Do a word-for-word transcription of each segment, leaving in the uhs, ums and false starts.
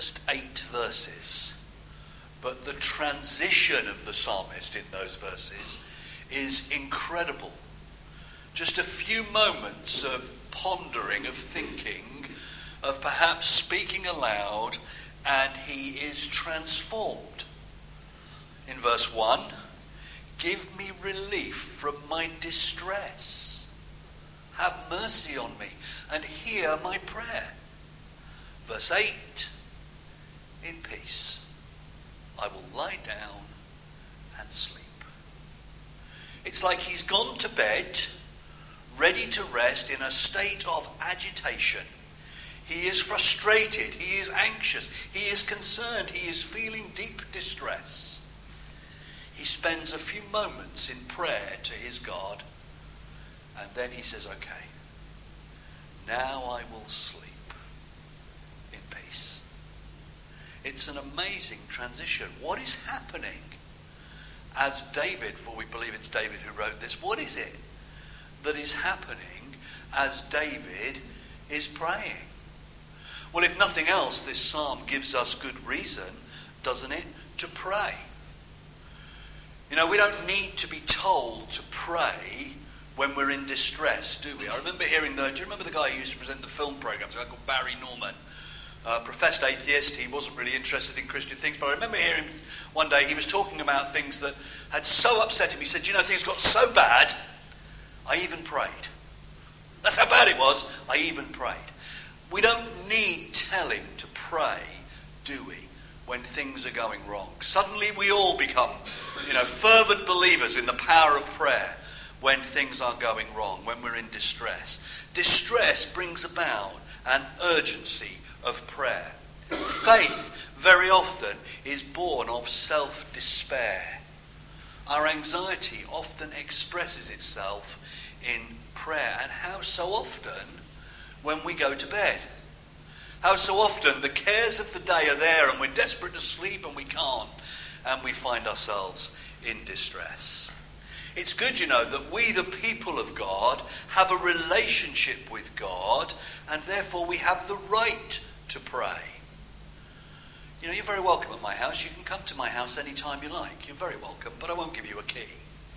Just eight verses, but the transition of the psalmist in those verses is incredible. Just a few moments of pondering, of thinking, of perhaps speaking aloud, and he is transformed. In verse one, give me relief from my distress. Have mercy on me and hear my prayer. Verse eight, in peace I will lie down and sleep. It's like he's gone to bed, ready to rest in a state of agitation. He is frustrated, he is anxious, he is concerned, he is feeling deep distress. He spends a few moments in prayer to his God, and then he says, okay, now I will sleep in peace. It's an amazing transition. What is happening as David, for we believe it's David who wrote this, what is it that is happening as David is praying? Well, if nothing else, this psalm gives us good reason, doesn't it, to pray. You know, we don't need to be told to pray when we're in distress, do we? I remember hearing the, do you remember the guy who used to present the film programs, a guy called Barry Norman? Uh, professed atheist, he wasn't really interested in Christian things, but I remember hearing one day he was talking about things that had so upset him. He said, you know, things got so bad, I even prayed. That's how bad it was, I even prayed. We don't need telling to pray, do we, when things are going wrong? Suddenly we all become, you know, fervent believers in the power of prayer when things are going wrong, when we're in distress. Distress brings about an urgency of prayer. Faith very often is born of self-despair. Our anxiety often expresses itself in prayer. And how so often when we go to bed? How so often the cares of the day are there and we're desperate to sleep and we can't, and we find ourselves in distress. It's good, you know, that we, the people of God, have a relationship with God, and therefore we have the right to pray. You know, you're very welcome at my house. You can come to my house any time you like. You're very welcome, but I won't give you a key.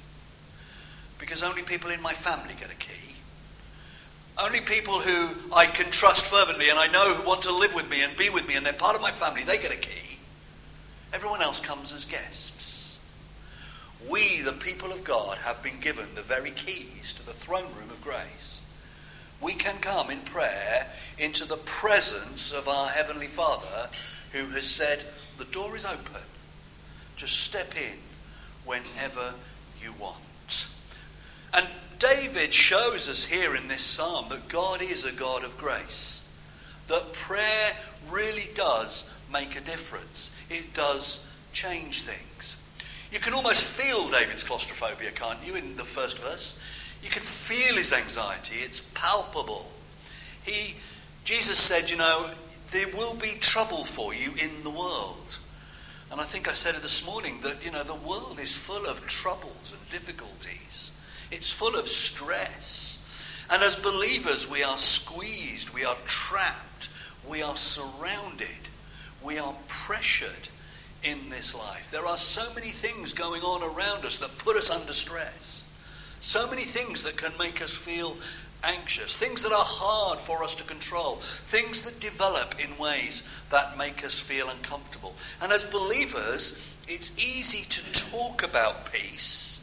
Because only people in my family get a key. Only people who I can trust fervently and I know who want to live with me and be with me and they're part of my family, they get a key. Everyone else comes as guests. We, the people of God, have been given the very keys to the throne room of grace. We can come in prayer into the presence of our Heavenly Father, who has said, the door is open. Just step in whenever you want. And David shows us here in this psalm that God is a God of grace. That prayer really does make a difference. It does change things. You can almost feel David's claustrophobia, can't you, in the first verse? You can feel his anxiety. It's palpable. He, Jesus said, you know, there will be trouble for you in the world. And I think I said it this morning that, you know, the world is full of troubles and difficulties. It's full of stress. And as believers, we are squeezed, we are trapped, we are surrounded, we are pressured in this life. There are so many things going on around us that put us under stress. So many things that can make us feel anxious, things that are hard for us to control, things that develop in ways that make us feel uncomfortable. And as believers, it's easy to talk about peace,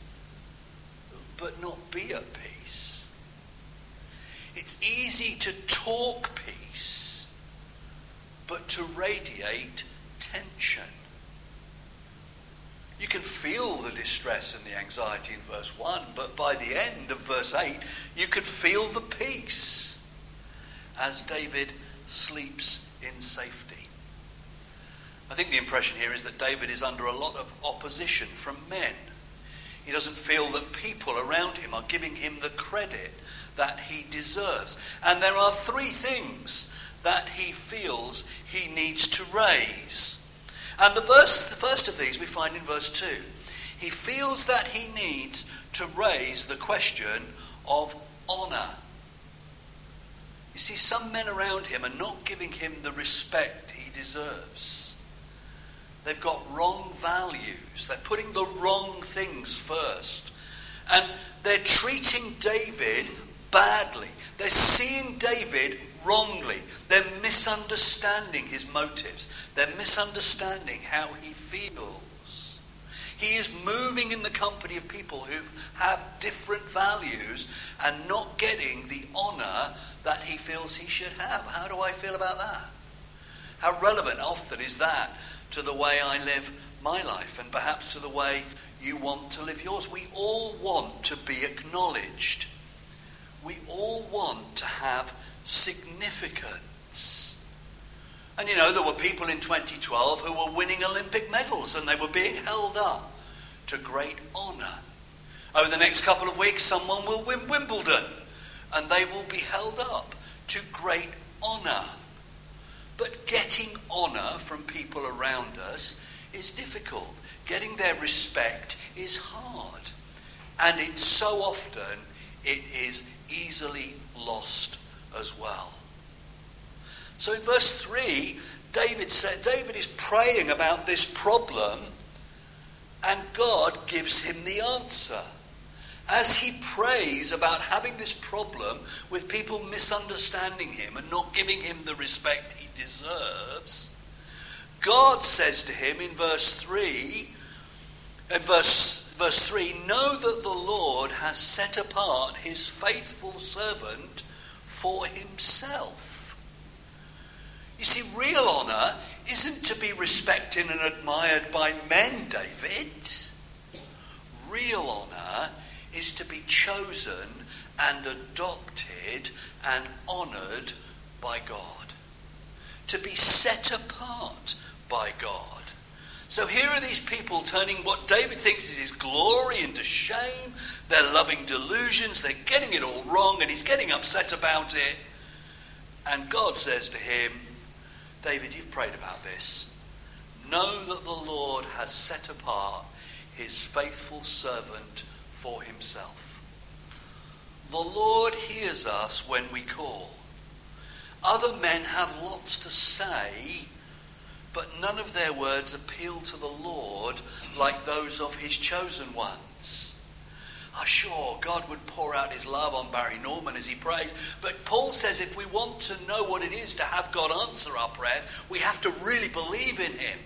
but not be at peace. It's easy to talk peace, but to radiate tension. You can feel the distress and the anxiety in verse one, but by the end of verse eight, you could feel the peace as David sleeps in safety. I think the impression here is that David is under a lot of opposition from men. He doesn't feel that people around him are giving him the credit that he deserves. And there are three things that he feels he needs to raise. And the, verse, the first of these we find in verse two. He feels that he needs to raise the question of honour. You see, some men around him are not giving him the respect he deserves. They've got wrong values. They're putting the wrong things first. And they're treating David badly. They're seeing David wrongly. They're misunderstanding his motives. They're misunderstanding how he feels. He is moving in the company of people who have different values and not getting the honour that he feels he should have. How do I feel about that? How relevant often is that to the way I live my life and perhaps to the way you want to live yours? We all want to be acknowledged. We all want to have significance. And you know, there were people in twenty twelve who were winning Olympic medals and they were being held up to great honour. Over the next couple of weeks, someone will win Wimbledon and they will be held up to great honour. But getting honour from people around us is difficult. Getting their respect is hard. And it's so often it is easily lost as well. So in verse three, David said, David is praying about this problem, and God gives him the answer. As he prays about having this problem with people misunderstanding him and not giving him the respect he deserves, God says to him in verse three, in verse, verse three, know that the Lord has set apart his faithful servant for himself. You see, real honour isn't to be respected and admired by men, David. Real honour is to be chosen and adopted and honoured by God. To be set apart by God. So here are these people turning what David thinks is his glory into shame. They're loving delusions. They're getting it all wrong and he's getting upset about it. And God says to him, David, you've prayed about this. Know that the Lord has set apart his faithful servant for himself. The Lord hears us when we call. Other men have lots to say, but none of their words appeal to the Lord like those of his chosen ones. Oh, sure, God would pour out his love on Barry Norman as he prays, but Paul says if we want to know what it is to have God answer our prayers, we have to really believe in him.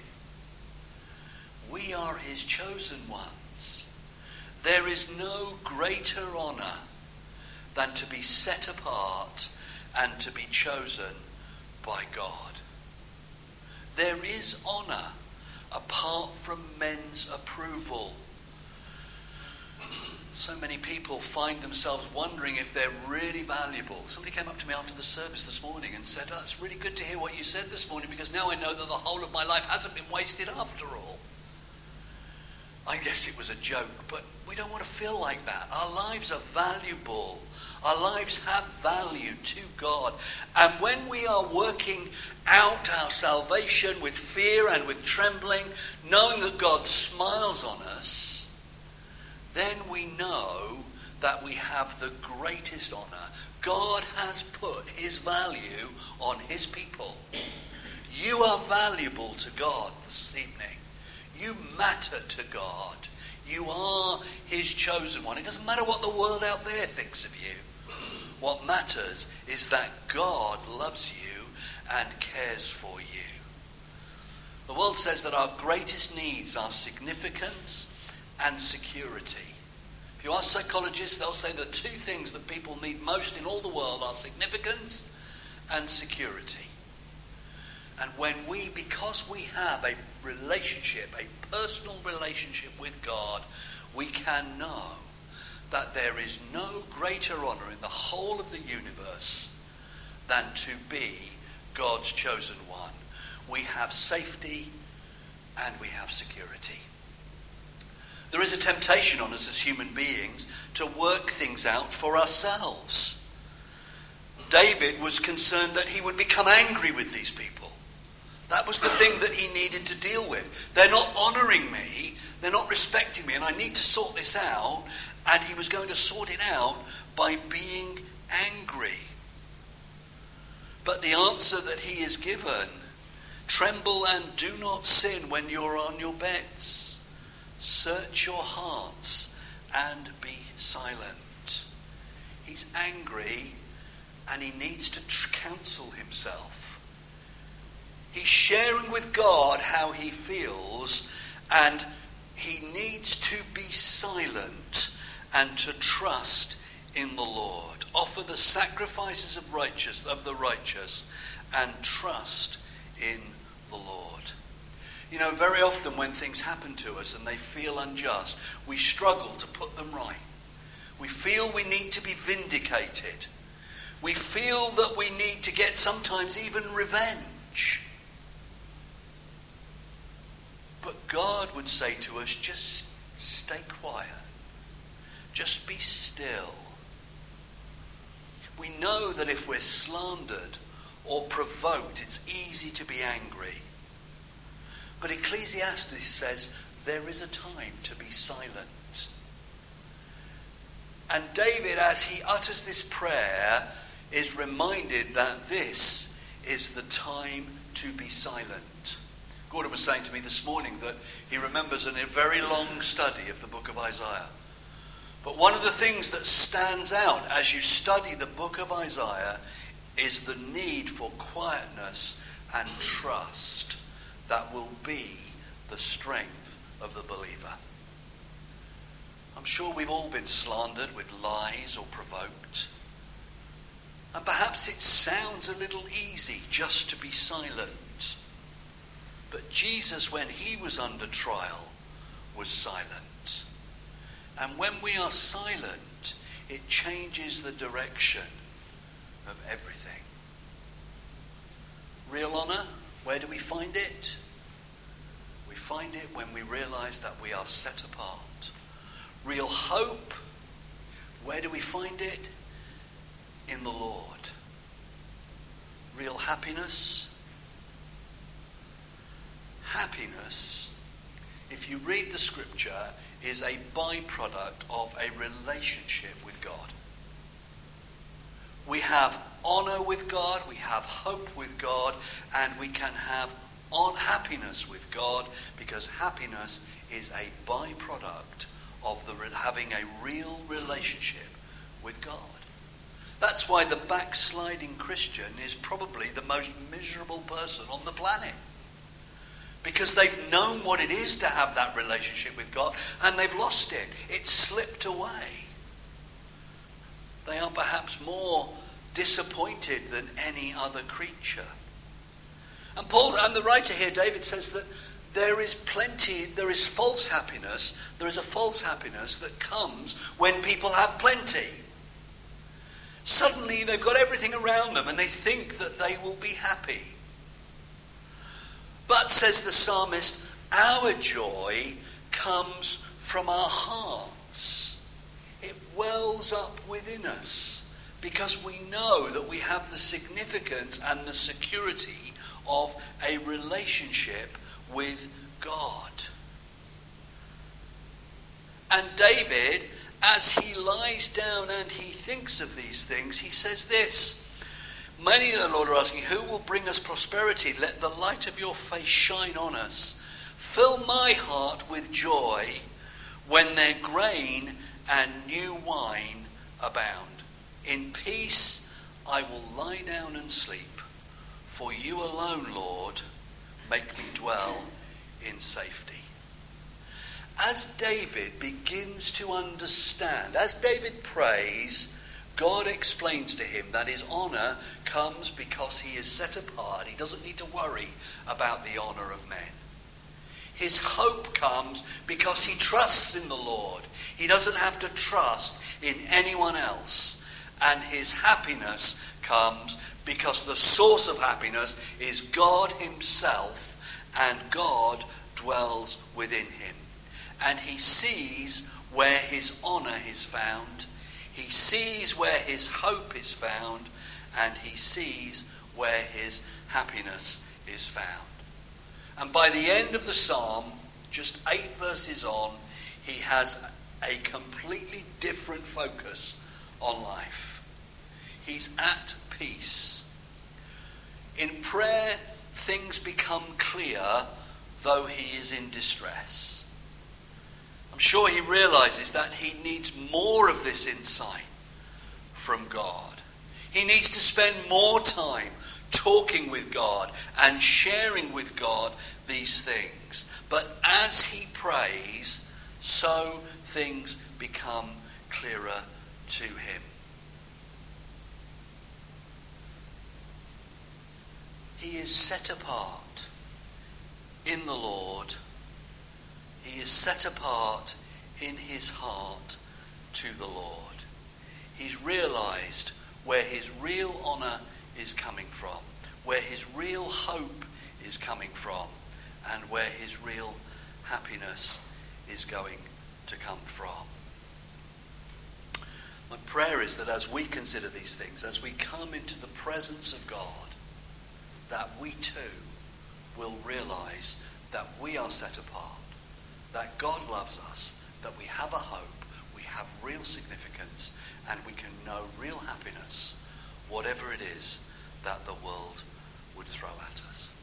We are his chosen ones. There is no greater honour than to be set apart and to be chosen by God. There is honour apart from men's approval. So many people find themselves wondering if they're really valuable. Somebody came up to me after the service this morning and said, oh, it's really good to hear what you said this morning because now I know that the whole of my life hasn't been wasted after all. I guess it was a joke, but we don't want to feel like that. Our lives are valuable. Our lives have value to God. And when we are working out our salvation with fear and with trembling, knowing that God smiles on us, then we know that we have the greatest honour. God has put his value on his people. You are valuable to God this evening. You matter to God. You are his chosen one. It doesn't matter what the world out there thinks of you. What matters is that God loves you and cares for you. The world says that our greatest needs are significance and security. If you ask psychologists, they'll say the two things that people need most in all the world are significance and security. And when we, because we have a relationship, a personal relationship with God, we can know that there is no greater honour in the whole of the universe than to be God's chosen one. We have safety and we have security. There is a temptation on us as human beings to work things out for ourselves. David was concerned that he would become angry with these people. That was the thing that he needed to deal with. They're not honouring me, they're not respecting me, and I need to sort this out. And he was going to sort it out by being angry. But the answer that he is given Tremble and do not sin when you're on your beds. Search your hearts and be silent. He's angry and he needs to tr- counsel himself. He's sharing with God how he feels, and he needs to be silent and to trust in the Lord. Offer the sacrifices of righteous of the righteous and trust in the Lord. You know, very often when things happen to us and they feel unjust, we struggle to put them right. We feel we need to be vindicated. We feel that we need to get sometimes even revenge. But God would say to us, just stay quiet. Just be still. We know that if we're slandered or provoked, it's easy to be angry. But Ecclesiastes says there is a time to be silent. And David, as he utters this prayer, is reminded that this is the time to be silent. Gordon was saying to me this morning that he remembers a very long study of the book of Isaiah. But one of the things that stands out as you study the book of Isaiah is the need for quietness and trust that will be the strength of the believer. I'm sure we've all been slandered with lies or provoked. And perhaps it sounds a little easy just to be silent. But Jesus, when he was under trial, was silent. And when we are silent, it changes the direction of everything. Real honor, where do we find it? We find it when we realize that we are set apart. Real hope, where do we find it? In the Lord. Real happiness. Happiness, if you read the scripture, is a byproduct of a relationship with God. We have honor with God, we have hope with God, and we can have on happiness with God, because happiness is a byproduct of the having a real relationship with God. That's why the backsliding Christian is probably the most miserable person on the planet. Because they've known what it is to have that relationship with God, and they've lost it. It's slipped away. They are perhaps more disappointed than any other creature. And Paul, and the writer here, David, says that there is plenty, there is false happiness. There is a false happiness that comes when people have plenty. Suddenly they've got everything around them and they think that they will be happy. But, says the psalmist, our joy comes from our hearts. It wells up within us because we know that we have the significance and the security of a relationship with God. And David, as he lies down and he thinks of these things, he says this: many of the Lord are asking, who will bring us prosperity? Let the light of your face shine on us. Fill my heart with joy when their grain and new wine abound. In peace I will lie down and sleep. For you alone, Lord, make me dwell in safety. As David begins to understand, as David prays, God explains to him that his honor comes because he is set apart. He doesn't need to worry about the honor of men. His hope comes because he trusts in the Lord. He doesn't have to trust in anyone else. And his happiness comes because the source of happiness is God himself, and God dwells within him. And he sees where his honor is found. He sees where his hope is found, and he sees where his happiness is found. And by the end of the psalm, just eight verses on, he has a completely different focus on life. He's at peace. In prayer, things become clear though he is in distress. I'm sure he realizes that he needs more of this insight from God. He needs to spend more time talking with God and sharing with God these things. But as he prays, so things become clearer to him. He is set apart in the Lord. He is set apart in his heart to the Lord. He's realized where his real honor is coming from, where his real hope is coming from, and where his real happiness is going to come from. My prayer is that as we consider these things, as we come into the presence of God, that we too will realize that we are set apart, that God loves us, that we have a hope, we have real significance, and we can know real happiness, whatever it is that the world would throw at us.